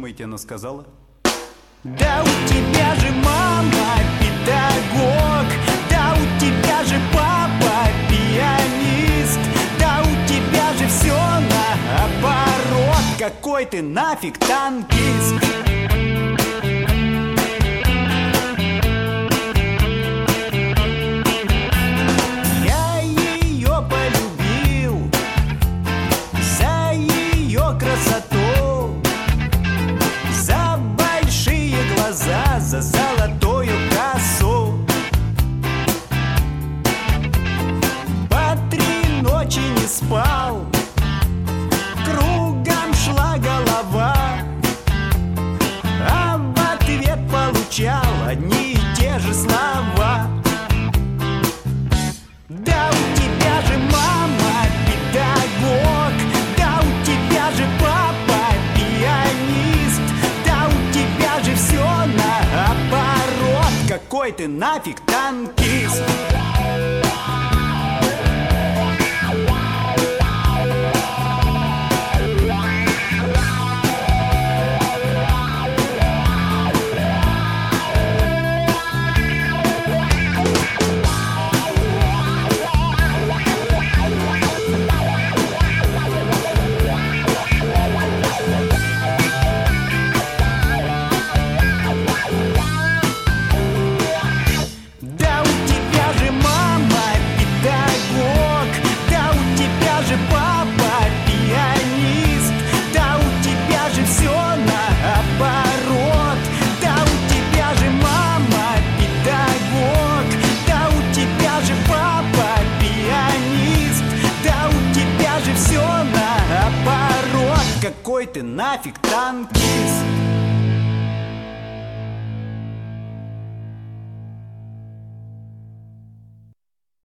думаете, она сказала? Да у тебя же мама педагог, да у тебя же папа пианист, да у тебя же все наоборот. Какой ты нафиг танкист? Я ее полюбил за ее красоту, за большие глаза, за золотую косу. По 3 ночи не спал, кругом шла голова, а в ответ получал одни и те же слова. Да у тебя же мама педагог, да у тебя же папа пианист, да у тебя же все наоборот. Какой ты нафиг танкист? Да у тебя же мама педагог, да у тебя же папа пианист, да у тебя же все наоборот. Да у тебя же мама педагог, да у тебя же папа пианист, да у тебя же все наоборот. Какой ты нафиг танкист?